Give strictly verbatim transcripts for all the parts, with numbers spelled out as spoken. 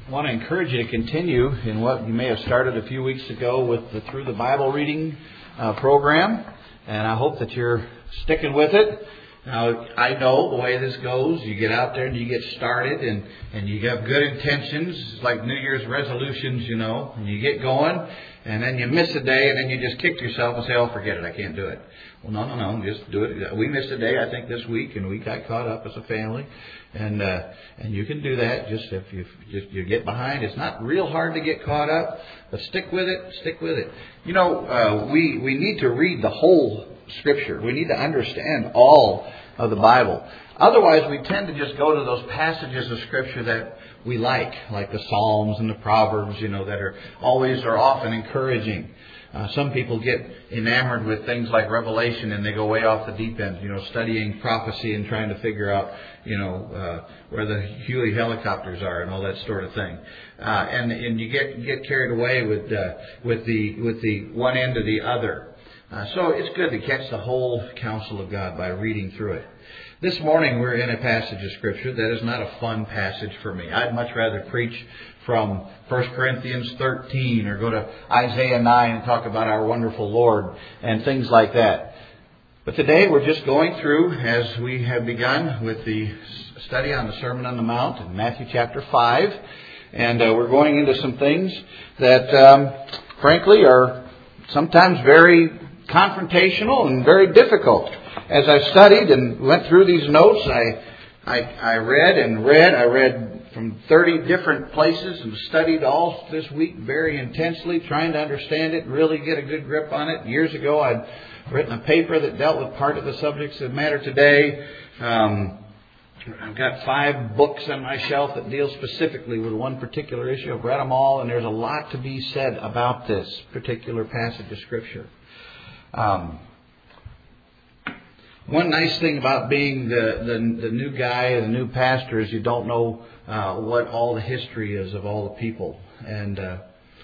I want to encourage you to continue in what you may have started a few weeks ago with the Through the Bible Reading uh, program. And I hope that you're sticking with it. Now, I know the way this goes. You get out there and you get started and, and you have good intentions. It's like New Year's resolutions, you know. And you get going and then you miss a day and then you just kick yourself and say, oh, forget it, I can't do it. Well, no, no, no, just do it. We missed a day, I think, this week, and we got caught up as a family. And uh, and you can do that just if you just you get behind. It's not real hard to get caught up, but stick with it, stick with it. You know, uh, we, we need to read the whole Scripture. We need to understand all of the Bible. Otherwise, we tend to just go to those passages of Scripture that we like, like the Psalms and the Proverbs, you know, that are always or often encouraging. Uh, some people get enamored with things like Revelation and they go way off the deep end, you know, studying prophecy and trying to figure out, you know, uh, where the Huey helicopters are and all that sort of thing. Uh, and, and you get, get carried away with, uh, with the, with the one end or the other. Uh, so it's good to catch the whole counsel of God by reading through it. This morning we're in a passage of Scripture that is not a fun passage for me. I'd much rather preach from First Corinthians thirteen or go to Isaiah nine and talk about our wonderful Lord and things like that. But today we're just going through, as we have begun, with the study on the Sermon on the Mount in Matthew chapter five. And uh, we're going into some things that, um, frankly, are sometimes very confrontational and very difficult. As I studied and went through these notes, I, I, I read and read. I read from thirty different places and studied all this week very intensely, trying to understand it and really get a good grip on it. Years ago, I'd written a paper that dealt with part of the subjects that matter today. Um, I've got five books on my shelf that deal specifically with one particular issue. I've read them all, and there's a lot to be said about this particular passage of Scripture. Um, One nice thing about being the, the, the new guy, the new pastor, is you don't know uh, what all the history is of all the people. And uh,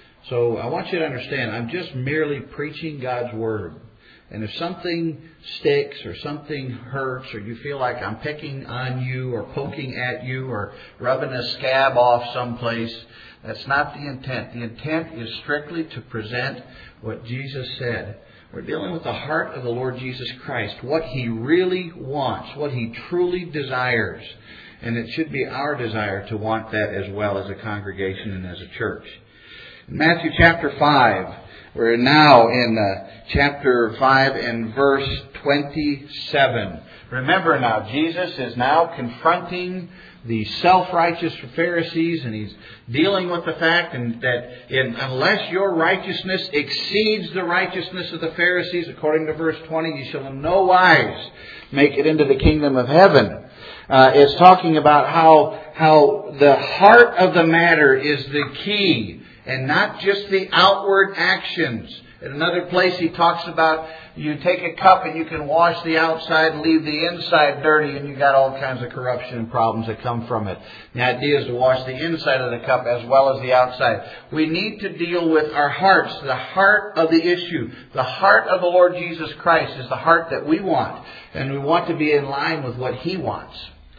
so I want you to understand, I'm just merely preaching God's Word. And if something sticks or something hurts or you feel like I'm picking on you or poking at you or rubbing a scab off someplace, that's not the intent. The intent is strictly to present what Jesus said. We're dealing with the heart of the Lord Jesus Christ, what He really wants, what He truly desires. And it should be our desire to want that as well as a congregation and as a church. In Matthew chapter five, we're now in uh, chapter five and verse twenty-seven. Remember now, Jesus is now confronting the self-righteous Pharisees, and He's dealing with the fact and that in, unless your righteousness exceeds the righteousness of the Pharisees, according to verse twenty, you shall in no wise make it into the kingdom of heaven. Uh, it's talking about how, how the heart of the matter is the key and not just the outward actions. In another place he talks about you take a cup and you can wash the outside and leave the inside dirty, and you got all kinds of corruption and problems that come from it. The idea is to wash the inside of the cup as well as the outside. We need to deal with our hearts, the heart of the issue. The heart of the Lord Jesus Christ is the heart that we want, and we want to be in line with what He wants.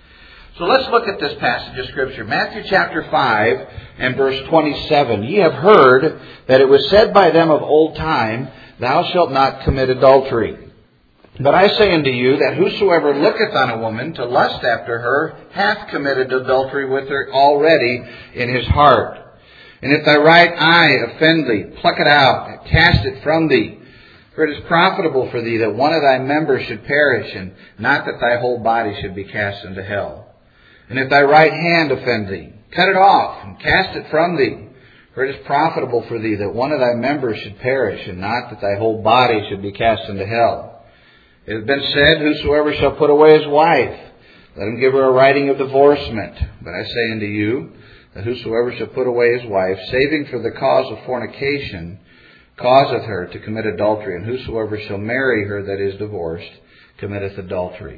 So let's look at this passage of Scripture. Matthew chapter five and verse twenty-seven. Ye have heard that it was said by them of old time, Thou shalt not commit adultery. But I say unto you that whosoever looketh on a woman to lust after her hath committed adultery with her already in his heart. And if thy right eye offend thee, pluck it out and cast it from thee. For it is profitable for thee that one of thy members should perish, and not that thy whole body should be cast into hell. And if thy right hand offend thee, cut it off and cast it from thee. For it is profitable for thee that one of thy members should perish, and not that thy whole body should be cast into hell. It has been said, Whosoever shall put away his wife, let him give her a writing of divorcement. But I say unto you, that whosoever shall put away his wife, saving for the cause of fornication, causeth her to commit adultery. And whosoever shall marry her that is divorced, committeth adultery.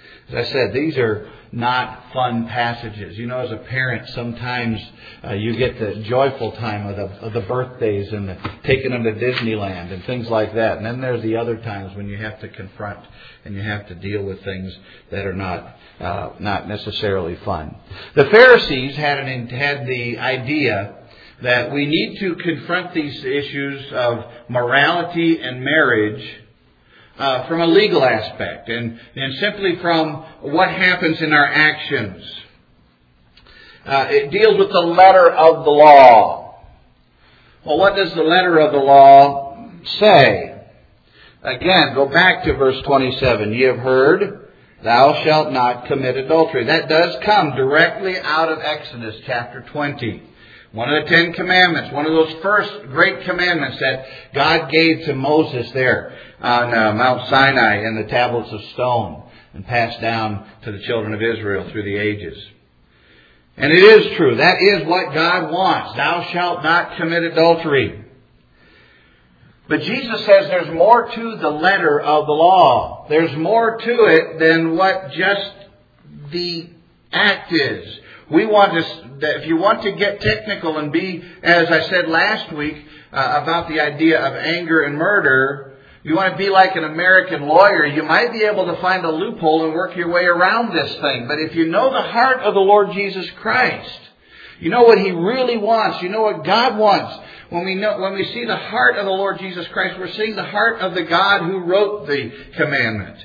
As I said, these are not fun passages. You know, as a parent, sometimes uh, you get the joyful time of the, of the birthdays and the, taking them to Disneyland and things like that. And then there's the other times when you have to confront and you have to deal with things that are not uh, not necessarily fun. The Pharisees had an had the idea that we need to confront these issues of morality and marriage Uh, from a legal aspect and, and simply from what happens in our actions. Uh, it deals with the letter of the law. Well, what does the letter of the law say? Again, go back to verse twenty-seven. Ye have heard, thou shalt not commit adultery. That does come directly out of Exodus chapter twenty. One of the Ten Commandments, one of those first great commandments that God gave to Moses there on uh, Mount Sinai in the tablets of stone and passed down to the children of Israel through the ages. And it is true. That is what God wants. Thou shalt not commit adultery. But Jesus says there's more to the letter of the law. There's more to it than what just the act is. We want to, if you want to get technical and be, as I said last week uh, about the idea of anger and murder, you want to be like an American lawyer, you might be able to find a loophole and work your way around this thing. But if you know the heart of the Lord Jesus Christ, you know what He really wants, you know what God wants. When we know, when we see the heart of the Lord Jesus Christ, we're seeing the heart of the God who wrote the commandment.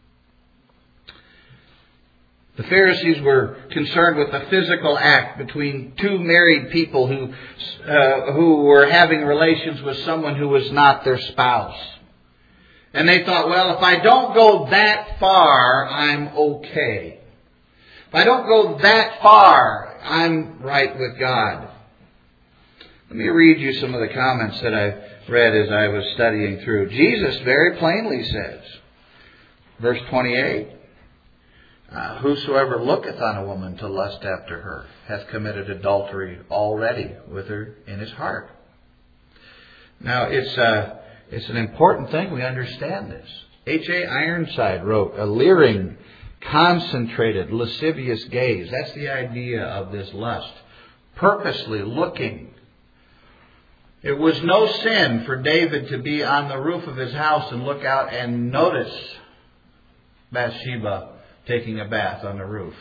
The Pharisees were concerned with the physical act between two married people who uh, who were having relations with someone who was not their spouse. And they thought, well, if I don't go that far, I'm okay. If I don't go that far, I'm right with God. Let me read you some of the comments that I read as I was studying through. Jesus very plainly says, verse twenty-eight, Uh, whosoever looketh on a woman to lust after her hath committed adultery already with her in his heart. Now, it's uh, it's an important thing we understand this. H A Ironside wrote, a leering, concentrated, lascivious gaze. That's the idea of this lust. Purposely looking. It was no sin for David to be on the roof of his house and look out and notice Bathsheba taking a bath on the roof.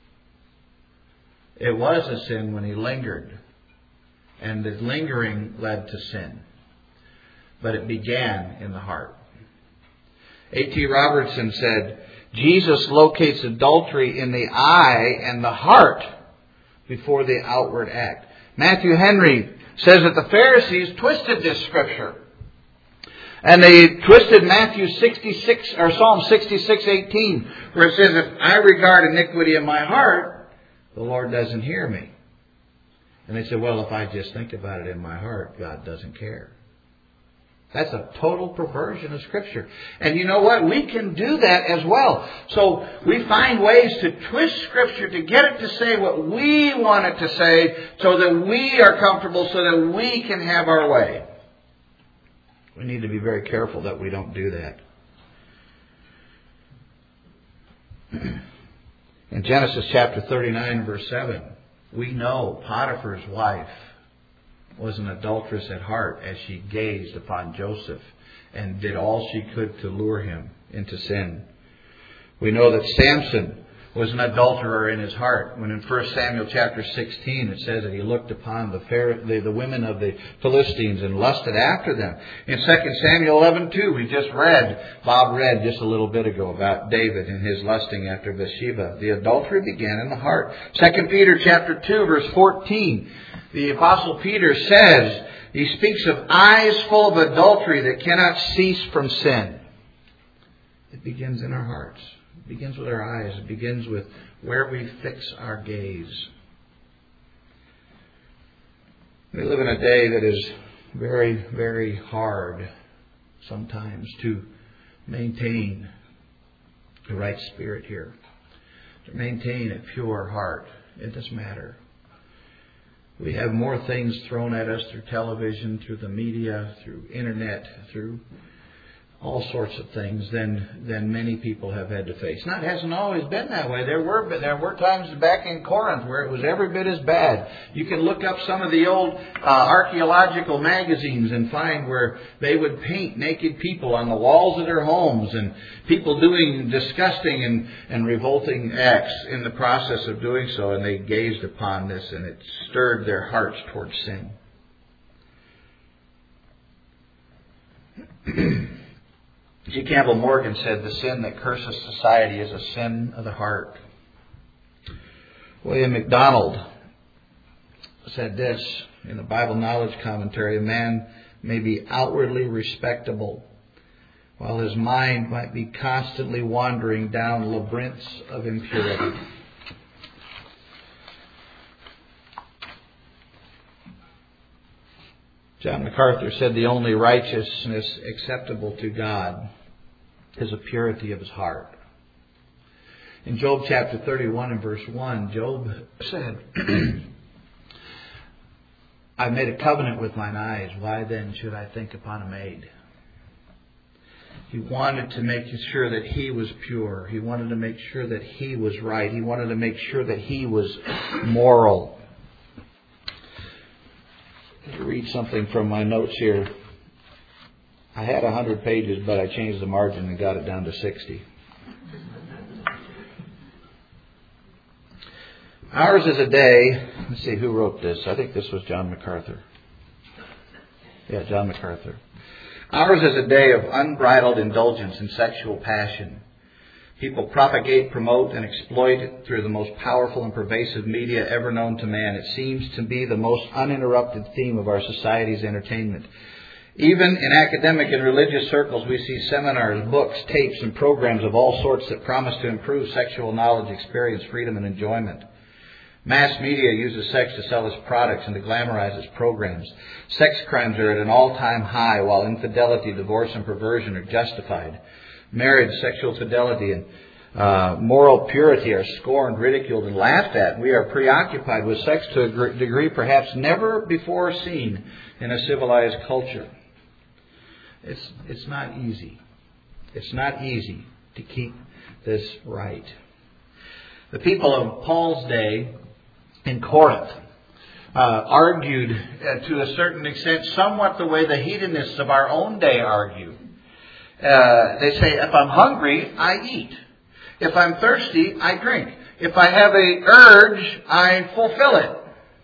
It was a sin when he lingered. And the lingering led to sin. But it began in the heart. A T Robertson said, Jesus locates adultery in the eye and the heart before the outward act. Matthew Henry says that the Pharisees twisted this scripture. And they twisted Matthew sixty-six or Psalm sixty-six eighteen, where it says, if I regard iniquity in my heart, the Lord doesn't hear me. And they said, well, if I just think about it in my heart, God doesn't care. That's a total perversion of Scripture. And you know what? We can do that as well. So we find ways to twist Scripture to get it to say what we want it to say so that we are comfortable, so that we can have our way. We need to be very careful that we don't do that. In Genesis chapter thirty-nine, verse seven, we know Potiphar's wife was an adulteress at heart as she gazed upon Joseph and did all she could to lure him into sin. We know that Samson was an adulterer in his heart. When in First Samuel chapter sixteen it says that he looked upon the, the, the women of the Philistines and lusted after them. In Second Samuel eleven two, we just read, Bob read just a little bit ago about David and his lusting after Bathsheba. The adultery began in the heart. Second Peter chapter two, verse fourteen, the Apostle Peter says, he speaks of eyes full of adultery that cannot cease from sin. It begins in our hearts. It begins with our eyes. It begins with where we fix our gaze. We live in a day that is very, very hard sometimes to maintain the right spirit here. To maintain a pure heart. It doesn't matter. We have more things thrown at us through television, through the media, through internet, through all sorts of things than than many people have had to face. Now, it hasn't always been that way. There were there were times back in Corinth where it was every bit as bad. You can look up some of the old uh, archaeological magazines and find where they would paint naked people on the walls of their homes, and people doing disgusting and, and revolting acts in the process of doing so, and they gazed upon this and it stirred their hearts towards sin. G. Campbell Morgan said, "The sin that curses society is a sin of the heart." William MacDonald said this in the Bible Knowledge Commentary: "A man may be outwardly respectable, while his mind might be constantly wandering down labyrinths of impurity." John MacArthur said, "The only righteousness acceptable to God is a purity of his heart." In Job chapter thirty-one and verse one, Job said, "I've made a covenant with mine eyes. Why then should I think upon a maid?" He wanted to make sure that he was pure. He wanted to make sure that he was right. He wanted to make sure that he was moral. Let me read something from my notes here. I had one hundred pages, but I changed the margin and got it down to sixty. Ours is a day. Let's see, who wrote this? I think this was John MacArthur. Yeah, John MacArthur. Ours is a day of unbridled indulgence in sexual passion. People propagate, promote, and exploit it through the most powerful and pervasive media ever known to man. It seems to be the most uninterrupted theme of our society's entertainment. Even in academic and religious circles, we see seminars, books, tapes, and programs of all sorts that promise to improve sexual knowledge, experience, freedom, and enjoyment. Mass media uses sex to sell its products and to glamorize its programs. Sex crimes are at an all-time high, while infidelity, divorce, and perversion are justified. Marriage, sexual fidelity, and uh, moral purity are scorned, ridiculed, and laughed at. We are preoccupied with sex to a degree perhaps never before seen in a civilized culture. It's, it's not easy. It's not easy to keep this right. The people of Paul's day in Corinth uh, argued uh, to a certain extent somewhat the way the hedonists of our own day argue. Uh, they say, if I'm hungry, I eat. If I'm thirsty, I drink. If I have a urge, I fulfill it.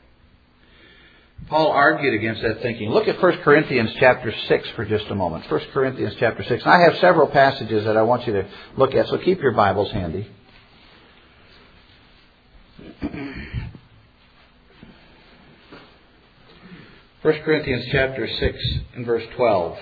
Paul argued against that thinking. Look at First Corinthians chapter six for just a moment. First Corinthians chapter six. I have several passages that I want you to look at, so keep your Bibles handy. First Corinthians chapter six and verse twelve.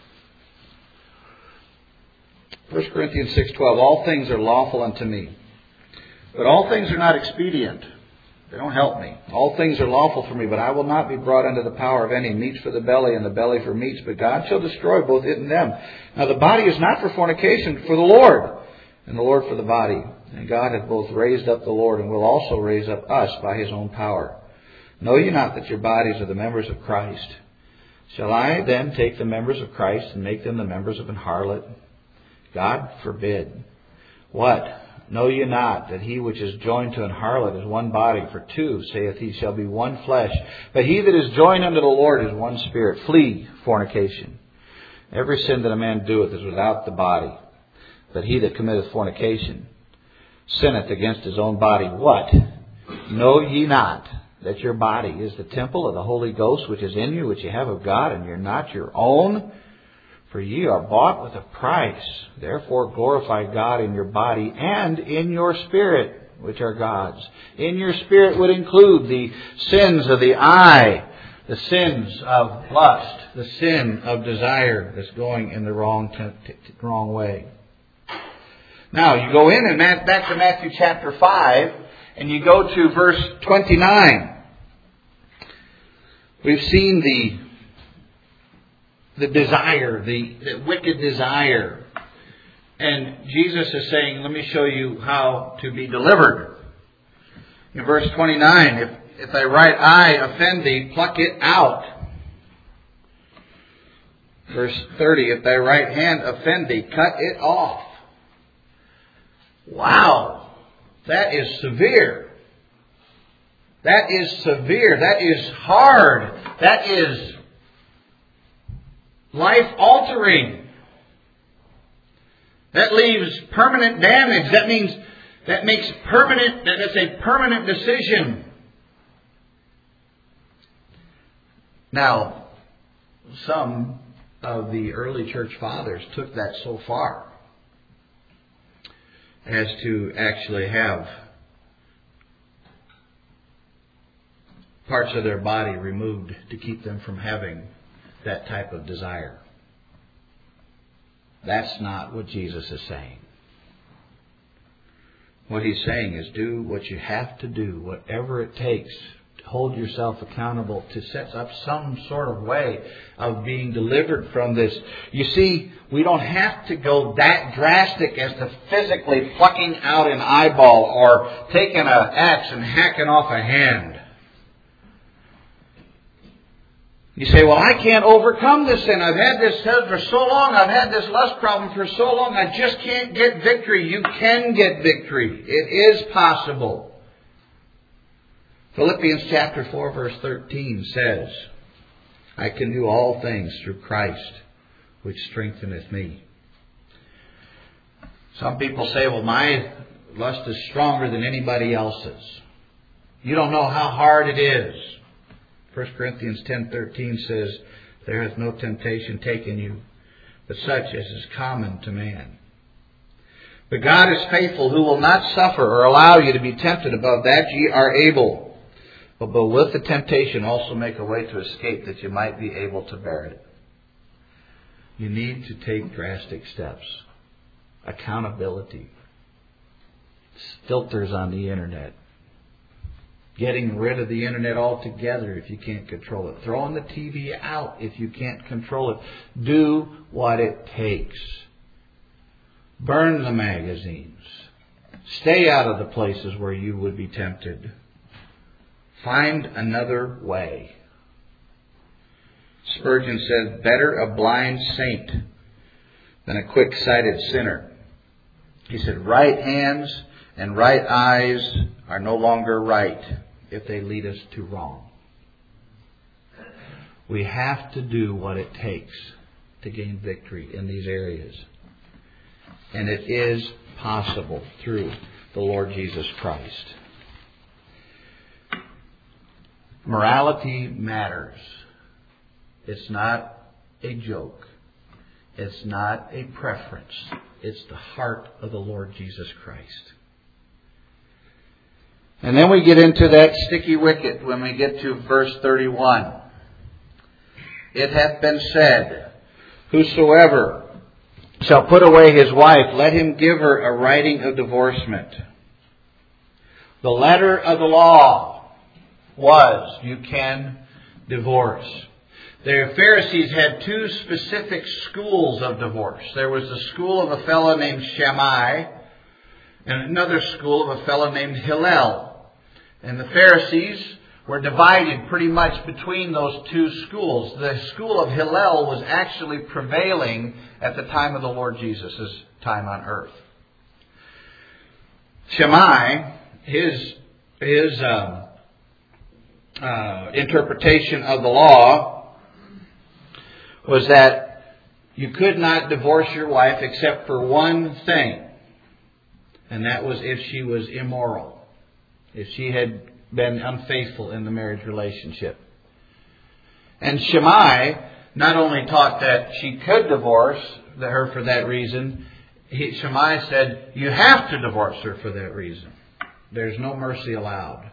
First Corinthians six twelve. All things are lawful unto me, but all things are not expedient. They don't help me. All things are lawful for me, but I will not be brought under the power of any. Meats for the belly, and the belly for meats, but God shall destroy both it and them. Now the body is not for fornication, but for the Lord, and the Lord for the body. And God hath both raised up the Lord, and will also raise up us by his own power. Know ye not that your bodies are the members of Christ? Shall I then take the members of Christ and make them the members of an harlot? God forbid. What? Know ye not that he which is joined to an harlot is one body? For two, saith he, shall be one flesh. But he that is joined unto the Lord is one spirit. Flee fornication. Every sin that a man doeth is without the body. But he that committeth fornication sinneth against his own body. What? Know ye not that your body is the temple of the Holy Ghost, which is in you, which ye have of God, and you're not your own? For ye are bought with a price. Therefore glorify God in your body and in your spirit, which are God's. In your spirit would include the sins of the eye, the sins of lust, the sin of desire that's going in the wrong t- t- wrong way. Now you go in and back to Matthew chapter five, and you go to verse twenty-nine. We've seen the the desire, the, the wicked desire. And Jesus is saying, let me show you how to be delivered. In verse twenty-nine, if, if thy right eye offend thee, pluck it out, Verse thirty, if thy right hand offend thee, cut it off. Wow, that is severe. That is severe. That is hard. That is life-altering. That leaves permanent damage. That means that makes permanent, that is a permanent decision. Now, some of the early church fathers took that so far as to actually have parts of their body removed to keep them from having that type of desire. That's not what Jesus is saying. What He's saying is do what you have to do, whatever it takes. Hold yourself accountable to set up some sort of way of being delivered from this. You see, we don't have to go that drastic as to physically plucking out an eyeball or taking an axe and hacking off a hand. You say, well, I can't overcome this sin. I've had this for so long. I've had this lust problem for so long. I just can't get victory. You can get victory. It is possible. Philippians chapter four verse thirteen says, I can do all things through Christ, which strengtheneth me. Some people say, well, my lust is stronger than anybody else's. You don't know how hard it is. First Corinthians ten thirteen says, there hath no temptation taken you, but such as is common to man. But God is faithful, who will not suffer or allow you to be tempted above that ye are able. But, but with the temptation also make a way to escape, that you might be able to bear it. You need to take drastic steps. Accountability. Filters on the internet. Getting rid of the internet altogether if you can't control it. Throwing the T V out if you can't control it. Do what it takes. Burn the magazines. Stay out of the places where you would be tempted. Find another way. Spurgeon said, better a blind saint than a quick-sighted sinner. He said, right hands and right eyes are no longer right if they lead us to wrong. We have to do what it takes to gain victory in these areas. And it is possible through the Lord Jesus Christ. Morality matters. It's not a joke. It's not a preference. It's the heart of the Lord Jesus Christ. And then we get into that sticky wicket when we get to verse thirty-one. It hath been said, whosoever shall put away his wife, let him give her a writing of divorcement. The letter of the law was, you can divorce. The Pharisees had two specific schools of divorce. There was the school of a fellow named Shammai and another school of a fellow named Hillel. And the Pharisees were divided pretty much between those two schools. The school of Hillel was actually prevailing at the time of the Lord Jesus' time on earth. Shammai, his, his um, uh, interpretation of the law was that you could not divorce your wife except for one thing. And that was if she was immoral. If she had been unfaithful in the marriage relationship. And Shammai not only taught that she could divorce her for that reason, he, Shammai said, you have to divorce her for that reason. There's no mercy allowed.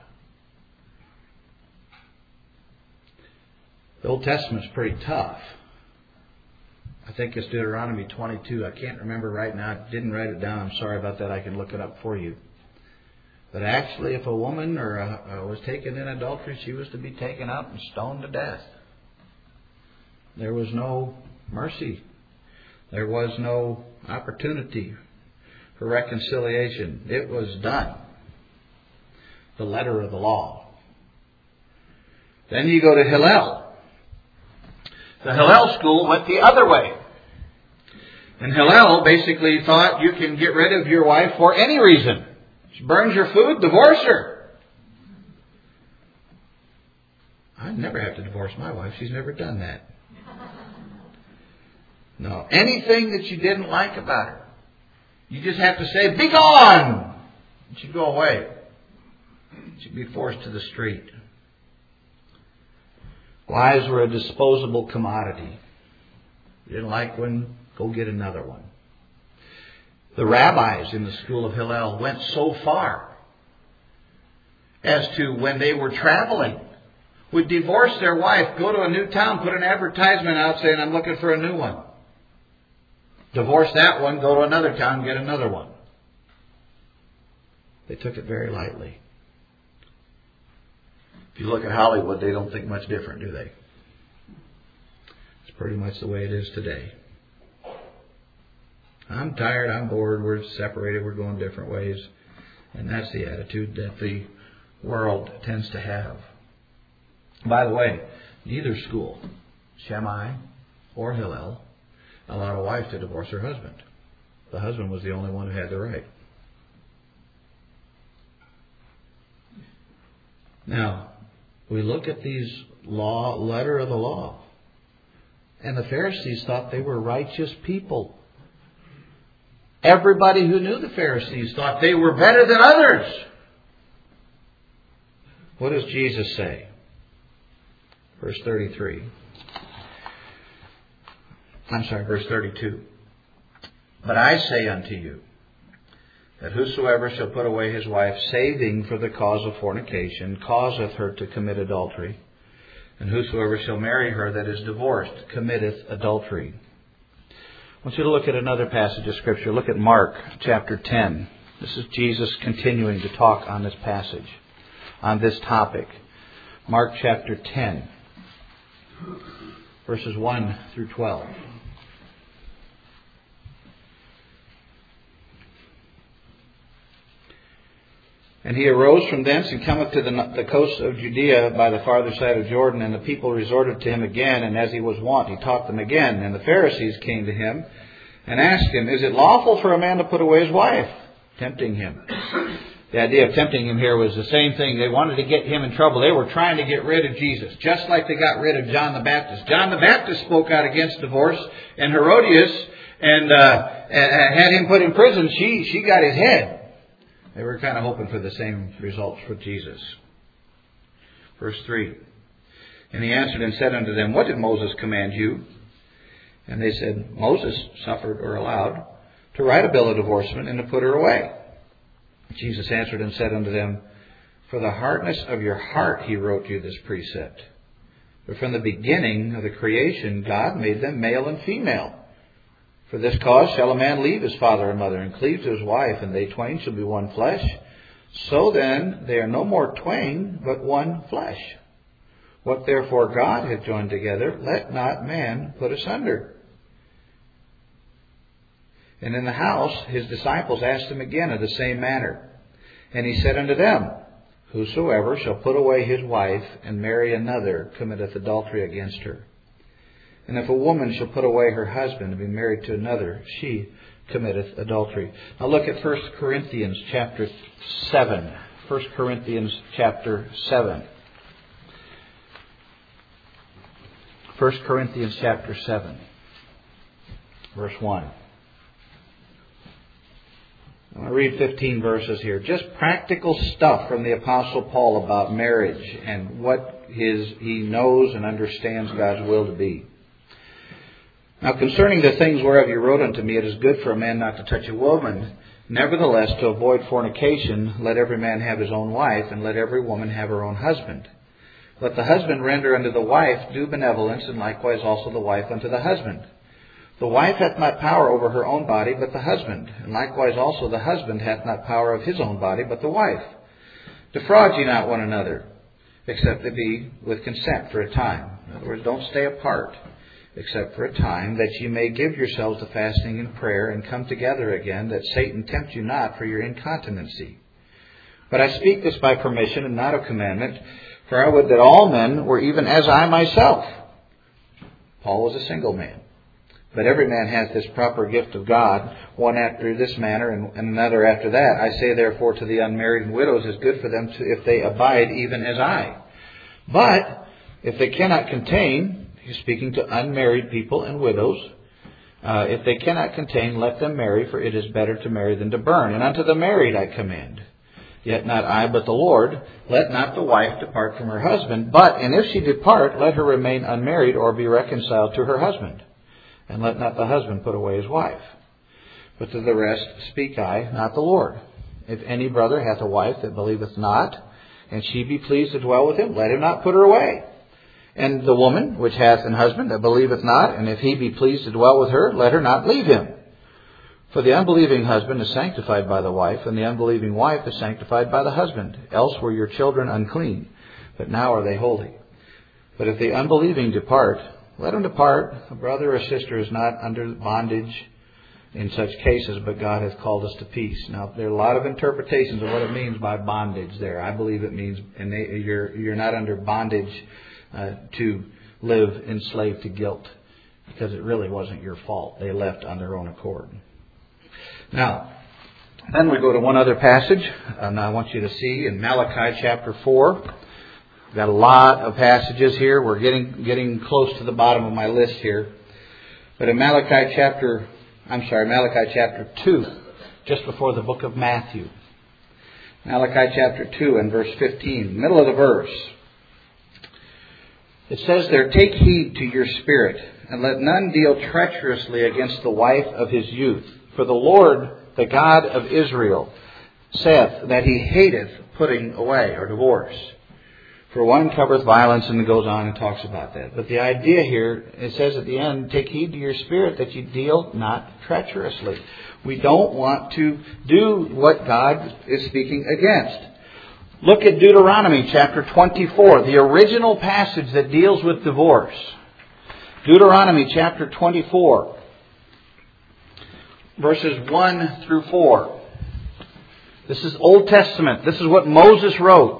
The Old Testament's pretty tough. I think it's Deuteronomy twenty-two. I can't remember right now. I didn't write it down. I'm sorry about that. I can look it up for you. But actually, if a woman or a, a was taken in adultery, she was to be taken out and stoned to death. There was no mercy. There was no opportunity for reconciliation. It was done. The letter of the law. Then you go to Hillel. The Hillel school went the other way. And Hillel basically thought you can get rid of your wife for any reason. She burns your food, divorce her. I never have to divorce my wife. She's never done that. No. Anything that you didn't like about her, you just have to say, "Be gone!" And she'd go away. She'd be forced to the street. Wives were a disposable commodity. You didn't like one, go get another one. The rabbis in the school of Hillel went so far as to, when they were traveling, would divorce their wife, go to a new town, put an advertisement out saying, "I'm looking for a new one." Divorce that one, go to another town, get another one. They took it very lightly. If you look at Hollywood, they don't think much different, do they? It's pretty much the way it is today. I'm tired, I'm bored, we're separated, we're going different ways. And that's the attitude that the world tends to have. By the way, neither school, Shammai or Hillel, allowed a wife to divorce her husband. The husband was the only one who had the right. Now, we look at these law, letter of the law, and the Pharisees thought they were righteous people. Everybody who knew the Pharisees thought they were better than others. What does Jesus say? Verse thirty-three. I'm sorry, verse thirty-two. "But I say unto you, that whosoever shall put away his wife, saving for the cause of fornication, causeth her to commit adultery. And whosoever shall marry her that is divorced, committeth adultery." I want you to look at another passage of Scripture. Look at Mark chapter ten. This is Jesus continuing to talk on this passage, on this topic. Mark chapter ten, verses one through twelve. "And he arose from thence, and cometh to the, the coast of Judea by the farther side of Jordan. And the people resorted to him again, and as he was wont, he taught them again. And the Pharisees came to him, and asked him, Is it lawful for a man to put away his wife? Tempting him. The idea of tempting him here was the same thing. They wanted to get him in trouble. They were trying to get rid of Jesus, just like they got rid of John the Baptist. John the Baptist spoke out against divorce, and Herodias and uh, had him put in prison. She, she got his head. They were kind of hoping for the same results with Jesus. Verse three. "And he answered and said unto them, What did Moses command you? And they said, Moses suffered or allowed to write a bill of divorcement and to put her away. Jesus answered and said unto them, For the hardness of your heart he wrote you this precept. But from the beginning of the creation God made them male and female. For this cause shall a man leave his father and mother, and cleave to his wife, and they twain shall be one flesh. So then they are no more twain, but one flesh. What therefore God hath joined together, let not man put asunder." And in the house his disciples asked him again of the same manner. And he said unto them, Whosoever shall put away his wife, and marry another, committeth adultery against her. And if a woman shall put away her husband and be married to another, she committeth adultery. Now look at First Corinthians chapter seven. First Corinthians chapter seven. First Corinthians chapter seven, verse one. I'm going to read fifteen verses here. Just practical stuff from the Apostle Paul about marriage and what his he knows and understands God's will to be. "Now concerning the things whereof you wrote unto me, it is good for a man not to touch a woman. Nevertheless, to avoid fornication, let every man have his own wife, and let every woman have her own husband. Let the husband render unto the wife due benevolence, and likewise also the wife unto the husband. The wife hath not power over her own body, but the husband. And likewise also the husband hath not power of his own body, but the wife. Defraud ye not one another, except it be with consent for a time." In other words, don't stay apart, except for a time, that ye may give yourselves to fasting and prayer, and come together again, that Satan tempt you not for your incontinency. But I speak this by permission, and not of commandment, for I would that all men were even as I myself. Paul was a single man. But every man hath this proper gift of God, one after this manner, and, and another after that. I say therefore to the unmarried and widows, is good for them to, if they abide even as I. But if they cannot contain, he's speaking to unmarried people and widows, uh, if they cannot contain, let them marry, for it is better to marry than to burn. And unto the married I commend. Yet not I, but the Lord. Let not the wife depart from her husband. But, and if she depart, let her remain unmarried, or be reconciled to her husband. And let not the husband put away his wife. But to the rest speak I, not the Lord. If any brother hath a wife that believeth not, and she be pleased to dwell with him, let him not put her away. And the woman which hath an husband that believeth not, and if he be pleased to dwell with her, let her not leave him. For the unbelieving husband is sanctified by the wife, and the unbelieving wife is sanctified by the husband. Else were your children unclean, but now are they holy. But if the unbelieving depart, let him depart. A brother or sister is not under bondage in such cases, but God hath called us to peace. Now, there are a lot of interpretations of what it means by bondage there. I believe it means and they, you're, you're not under bondage uh, to live enslaved to guilt, because it really wasn't your fault. They left on their own accord. Now, then we go to one other passage, and I want you to see in Malachi chapter four. We've got a lot of passages here. We're getting getting close to the bottom of my list here. But in Malachi chapter, I'm sorry, Malachi chapter two, just before the book of Matthew. Malachi chapter two and verse fifteen, middle of the verse. It says there, take heed to your spirit, and let none deal treacherously against the wife of his youth. For the Lord, the God of Israel, saith that he hateth putting away or divorce. For one covereth violence, and it goes on and talks about that. But the idea here, it says at the end, take heed to your spirit that you deal not treacherously. We don't want to do what God is speaking against. Look at Deuteronomy chapter twenty-four, the original passage that deals with divorce. Deuteronomy chapter twenty-four, verses one through four. This is Old Testament. This is what Moses wrote.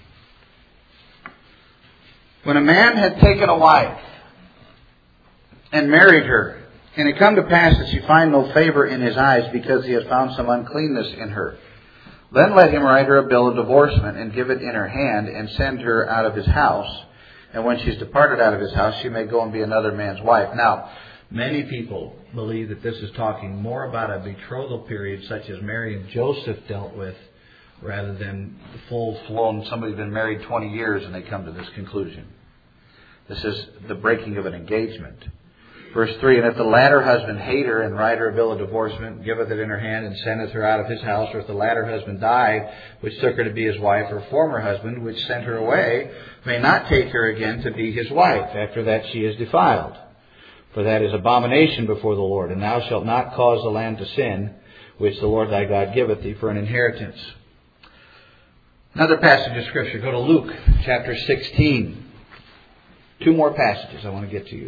When a man had taken a wife and married her, and it come to pass that she find no favor in his eyes, because he has found some uncleanness in her, then let him write her a bill of divorcement, and give it in her hand, and send her out of his house. And when she's departed out of his house, she may go and be another man's wife. Now, many people believe that this is talking more about a betrothal period such as Mary and Joseph dealt with, rather than full-blown, somebody's been married twenty years and they come to this conclusion. This is the breaking of an engagement. Verse three, and if the latter husband hate her, and write her a bill of divorcement, giveth it in her hand, and sendeth her out of his house, or if the latter husband die, which took her to be his wife, her former husband, which sent her away, may not take her again to be his wife, after that she is defiled. For that is abomination before the Lord, and thou shalt not cause the land to sin, which the Lord thy God giveth thee for an inheritance. Another passage of Scripture. Go to Luke chapter sixteen. Two more passages I want to get to you.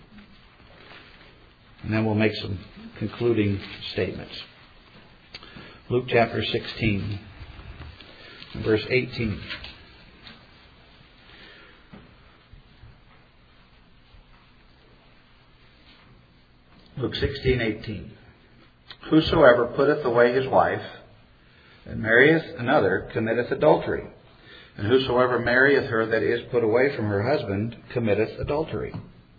And then we'll make some concluding statements. Luke chapter sixteen, verse eighteen. Luke sixteen, eighteen. Whosoever putteth away his wife, and marrieth another, committeth adultery. And whosoever marrieth her that is put away from her husband, committeth adultery.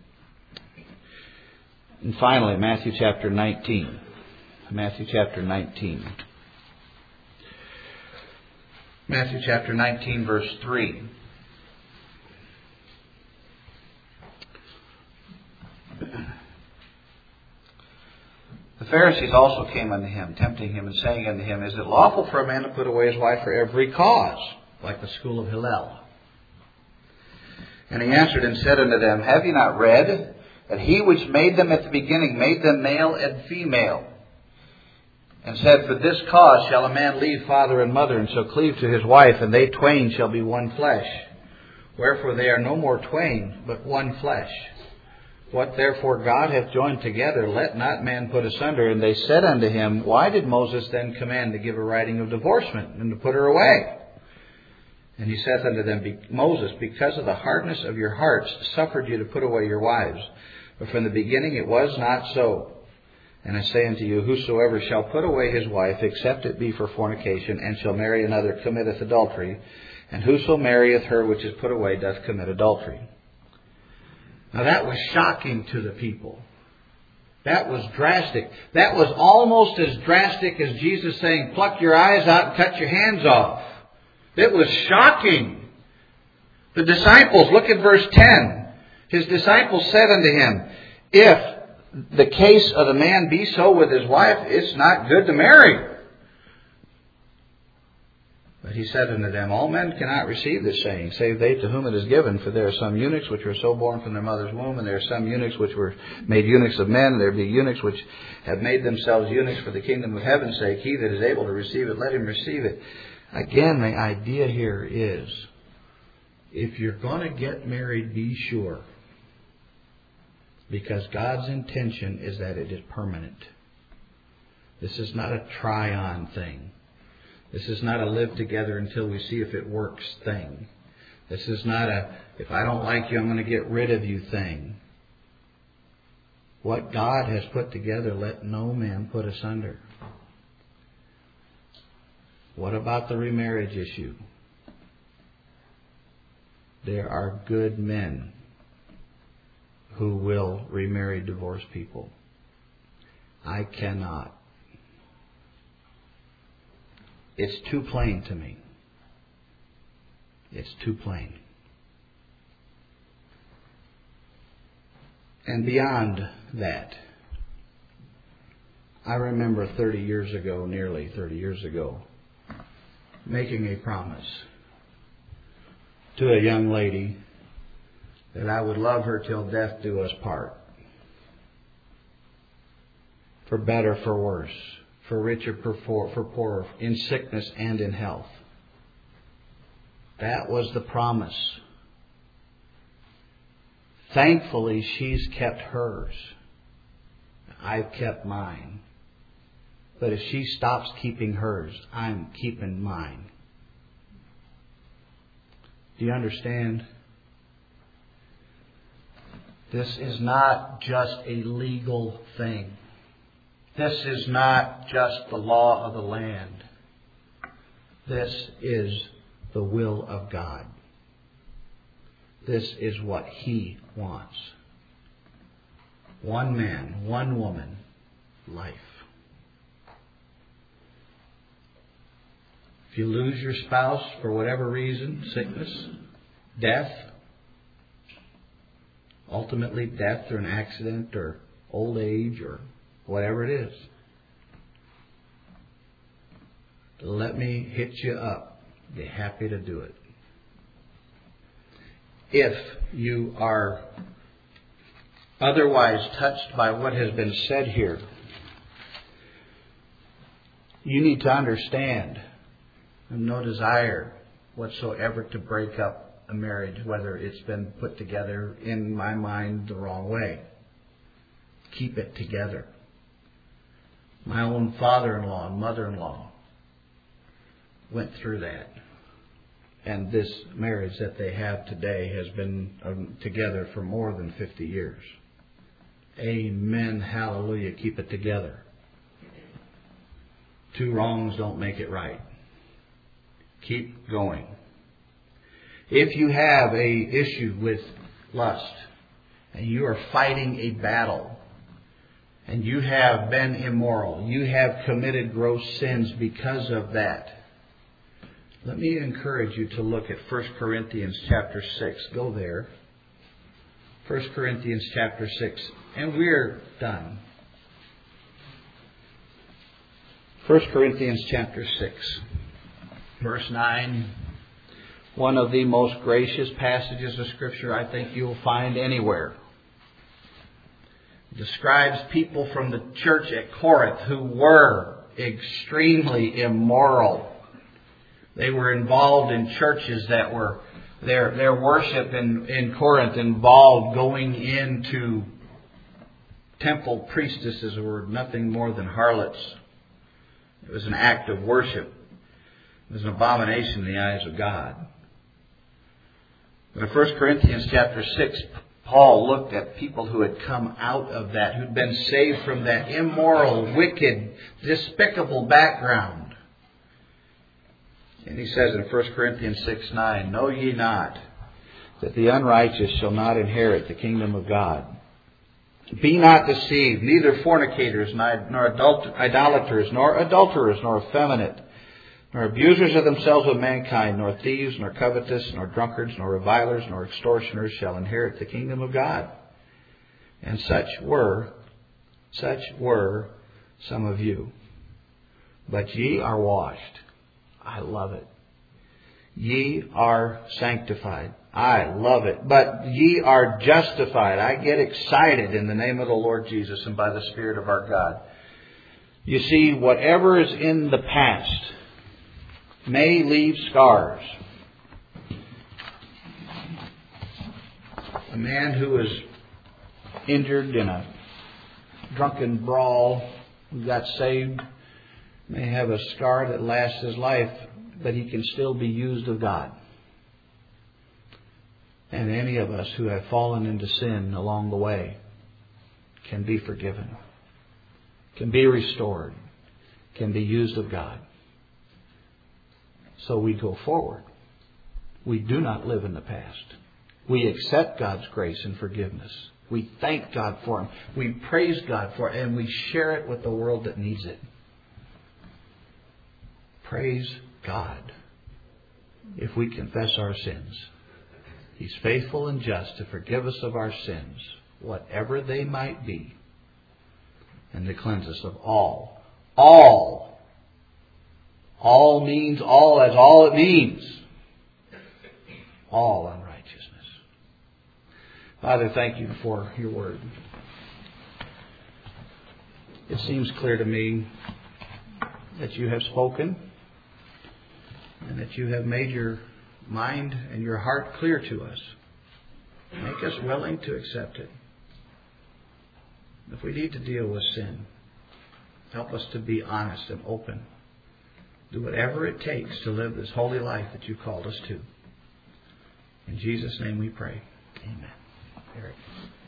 And finally, Matthew chapter nineteen. Matthew chapter nineteen. Matthew chapter nineteen, verse three. The Pharisees also came unto him, tempting him, and saying unto him, is it lawful for a man to put away his wife for every cause? Like the school of Hillel. And he answered and said unto them, have ye not read that he which made them at the beginning made them male and female? And said, for this cause shall a man leave father and mother, and so cleave to his wife, and they twain shall be one flesh. Wherefore they are no more twain, but one flesh. What therefore God hath joined together, let not man put asunder. And they said unto him, why did Moses then command to give a writing of divorcement, and to put her away? And he saith unto them, Moses, because of the hardness of your hearts, suffered you to put away your wives. But from the beginning it was not so. And I say unto you, whosoever shall put away his wife, except it be for fornication, and shall marry another, committeth adultery. And whoso marrieth her which is put away doth commit adultery. Now that was shocking to the people. That was drastic. That was almost as drastic as Jesus saying, pluck your eyes out and cut your hands off. It was shocking. The disciples, look at verse ten. His disciples said unto him, if the case of the man be so with his wife, it's not good to marry. But he said unto them, all men cannot receive this saying, save they to whom it is given. For there are some eunuchs which were so born from their mother's womb, and there are some eunuchs which were made eunuchs of men, and there be eunuchs which have made themselves eunuchs for the kingdom of heaven's sake. He that is able to receive it, let him receive it. Again, the idea here is, if you're going to get married, be sure. Because God's intention is that it is permanent. This is not a try-on thing. This is not a live together until we see if it works thing. This is not a, if I don't like you, I'm going to get rid of you thing. What God has put together, let no man put asunder. What about the remarriage issue? There are good men who will remarry divorced people. I cannot. It's too plain to me. It's too plain. And beyond that, I remember thirty years ago, nearly thirty years ago, making a promise to a young lady that I would love her till death do us part. For better, for worse. For richer, for poorer, in sickness and in health. That was the promise. Thankfully, she's kept hers. I've kept mine. But if she stops keeping hers, I'm keeping mine. Do you understand? This is not just a legal thing. This is not just the law of the land. This is the will of God. This is what He wants. One man, one woman, life. If you lose your spouse for whatever reason, sickness, death, ultimately death or an accident or old age or whatever it is, let me hit you up. Be happy to do it. If you are otherwise touched by what has been said here, you need to understand I have no desire whatsoever to break up a marriage, whether it's been put together in my mind the wrong way. Keep it together. My own father-in-law and mother-in-law went through that. And this marriage that they have today has been um, together for more than fifty years. Amen. Hallelujah. Keep it together. Two wrongs don't make it right. Keep going. If you have a issue with lust and you are fighting a battle and you have been immoral, you have committed gross sins because of that, let me encourage you to look at First Corinthians chapter six. Go there. First Corinthians chapter six. And we're done. First Corinthians chapter six. Verse nine. One of the most gracious passages of Scripture I think you'll find anywhere. It describes people from the church at Corinth who were extremely immoral. They were involved in churches that were, their their worship in, in Corinth involved going into temple priestesses who were nothing more than harlots. It was an act of worship. It was an abomination in the eyes of God. But in First Corinthians chapter six, Paul looked at people who had come out of that, who'd been saved from that immoral, wicked, despicable background. And he says in First Corinthians six nine, "Know ye not that the unrighteous shall not inherit the kingdom of God? Be not deceived, neither fornicators, nor adult- idolaters, nor adulterers, nor effeminate, nor abusers of themselves with mankind, nor thieves, nor covetous, nor drunkards, nor revilers, nor extortioners shall inherit the kingdom of God. And such were, such were some of you. But ye are washed." I love it. "Ye are sanctified." I love it. "But ye are justified." I get excited in the name of the Lord Jesus and by the Spirit of our God. You see, whatever is in the past may leave scars. A man who was injured in a drunken brawl, who got saved, may have a scar that lasts his life, but he can still be used of God. And any of us who have fallen into sin along the way can be forgiven, can be restored, can be used of God. So we go forward. We do not live in the past. We accept God's grace and forgiveness. We thank God for Him. We praise God for it. And we share it with the world that needs it. Praise God. If we confess our sins, He's faithful and just to forgive us of our sins, whatever they might be, and to cleanse us of all. All. All means all as all it means. All unrighteousness. Father, thank you for your word. It seems clear to me that you have spoken and that you have made your mind and your heart clear to us. Make us willing to accept it. If we need to deal with sin, help us to be honest and open. Do whatever it takes to live this holy life that you called us to. In Jesus' name we pray. Amen. Eric.